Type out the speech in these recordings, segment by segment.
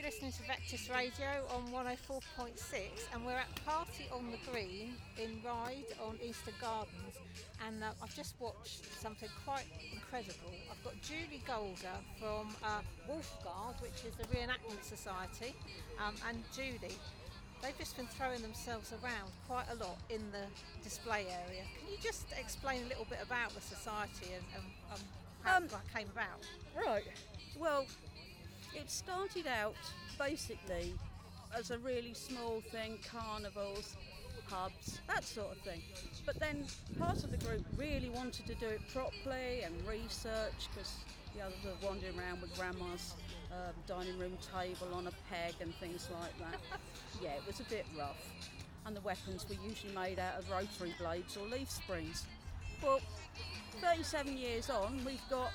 listening to Vectis Radio on 104.6, and we're at Party on the Green in Ryde on Easter Gardens, and I've just watched something quite incredible. I've got Julie Golder from Wolfguard, which is the Reenactment Society, and Julie. They've just been throwing themselves around quite a lot in the display area. Can you just explain a little bit about the society and how it came about? Right. Well, it started out basically as a really small thing, carnivals, pubs, that sort of thing. But then part of the group really wanted to do it properly and research, because the others were wandering around with grandma's dining room table on a peg and things like that. Yeah, it was a bit rough. And the weapons were usually made out of rotary blades or leaf springs. Well, 37 years on, we've got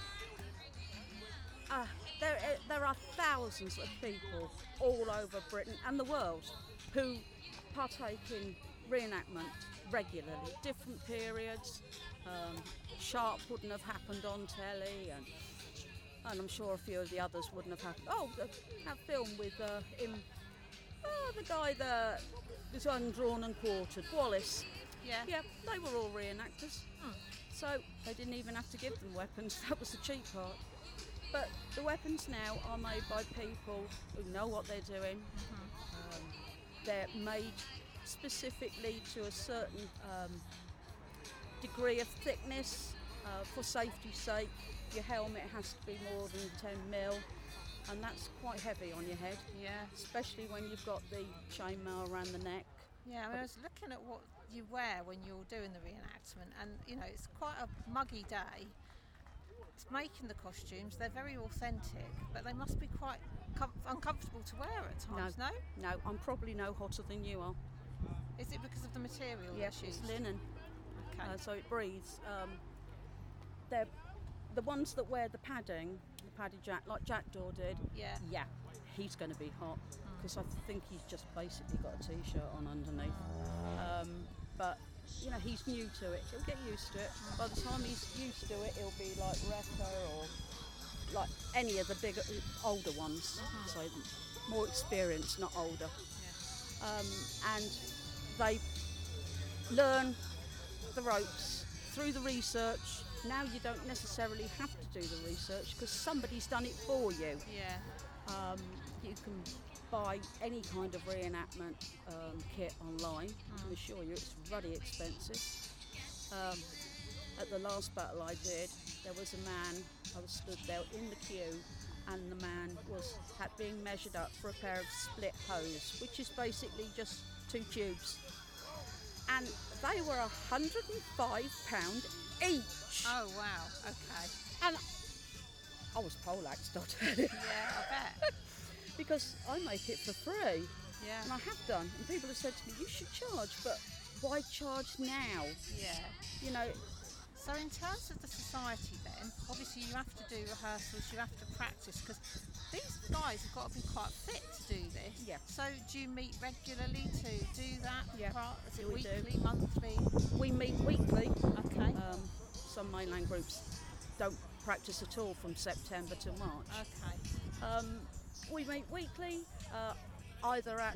there are thousands of people all over Britain and the world who partake in reenactment regularly, different periods. Sharp wouldn't have happened on telly, and I'm sure a few of the others wouldn't have happened. That film with him, the guy that was undrawn and quartered, Wallace. Yeah, they were all reenactors. So they didn't even have to give them weapons. That was the cheap part. But the weapons now are made by people who know what they're doing. They're made specifically to a certain degree of thickness for safety's sake. Your helmet has to be more than 10 mil, and that's quite heavy on your head. Yeah. Especially when you've got the chainmail around the neck. Yeah, I was looking at what you wear when you're doing the reenactment, and it's quite a muggy day. It's making the costumes, they're very authentic, but they must be quite uncomfortable to wear at times, no? No, I'm probably no hotter than you are. Is it because of the material? Yes, it's linen. Okay. So it breathes. They're the ones that wear the padding jack, like Jack Daw did. Yeah, he's going to be hot, because I think he's just basically got a t-shirt on underneath. But he's new to it. He'll get used to it. By the time he's used to it, he'll be like Wrecker or like any of the bigger, older ones. So more experienced, not older. And they learn the ropes through the research. Now you don't necessarily have to do the research, because somebody's done it for you. Yeah. You can buy any kind of reenactment kit online. I can assure you it's ruddy expensive. At the last battle I did, there was a man, I was stood there in the queue, and the man was being measured up for a pair of split hose, which is basically just two tubes. And they were £105 each. Oh wow, okay. And I was poleaxed, I'll tell you. Yeah, I bet. Because I make it for free. Yeah. And I have done. And people have said to me, you should charge, but why charge now? Yeah. So in terms of the society then, obviously you have to do rehearsals, you have to practice, because these guys have got to be quite fit to do this. Yeah. So do you meet regularly to do that? Yeah. Is it we weekly, do. monthly? We meet weekly. Okay. Some mainland groups don't practice at all from September to March. Okay. We meet weekly, either at,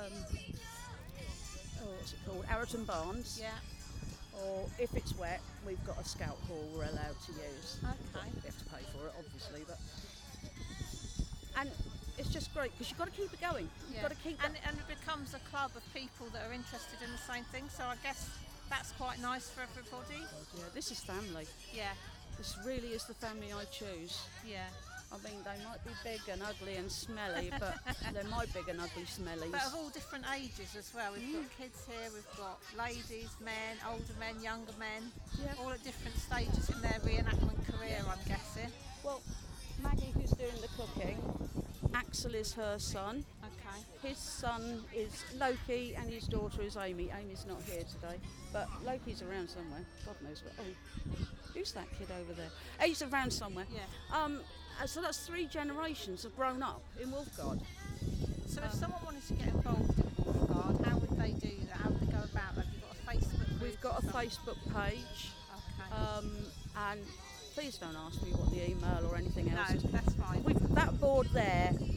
what's it called, Arreton Barnes. Yeah. Or if it's wet, we've got a scout hall we're allowed to use. Okay. We have to pay for it, obviously, but... And it's just great, because you've got to keep it going. You've got to keep and it becomes a club of people that are interested in the same thing, so I guess that's quite nice for everybody. Yeah, this is family. Yeah. This really is the family I choose. Yeah. I mean, they might be big and ugly and smelly, but they're my big and ugly smellies. But of all different ages as well. We've got kids here, we've got ladies, men, older men, younger men, all at different stages in their reenactment career, I'm guessing. Well, Maggie, who's doing the cooking, Axel is her son. Okay. His son is Loki and his daughter is Amy. Amy's not here today, but Loki's around somewhere. God knows where. Oh, who's that kid over there? He's around somewhere. Yeah. So that's 3 generations have grown up in Wolfguard. So if someone wanted to get involved in Wolfguard, how would they do that? How would they go about that? Have you got a Facebook group? We've got a Facebook page. Okay. And please don't ask me what the email or anything else is. No, that's fine. That board there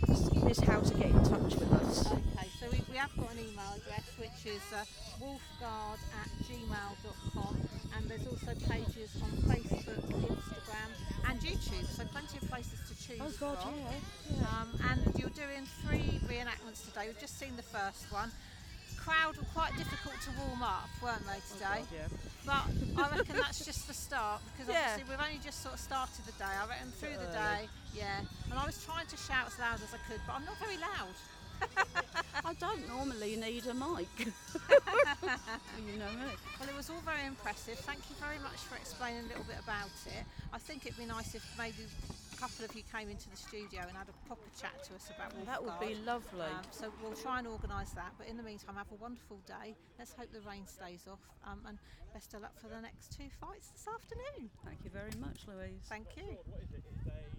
is how to get in touch with us. Okay, so we have got an email address which is wolfguard@gmail.com, and there's also pages on Facebook, Instagram and YouTube, so plenty of places to choose Oh God, from. yeah. And you're doing 3 reenactments today. We've just seen the first one. Crowd were quite difficult to warm up, weren't they, today? Oh God, yeah. But I reckon that's just the start, because Yeah. obviously we've only just sort of started the day. I reckon through the Early. day, yeah. And I was trying to shout as loud as I could, but I'm not very loud. I don't normally need a mic. You know me. Well, it was all very impressive. Thank you very much for explaining a little bit about it. I think it'd be nice if maybe a couple of you came into the studio and had a proper chat to us about Wolfguard. That would be lovely. So we'll try and organise that. But in the meantime, have a wonderful day. Let's hope the rain stays off. And best of luck for the next 2 fights this afternoon. Thank you very much, Louise. Thank you. What is it? It's a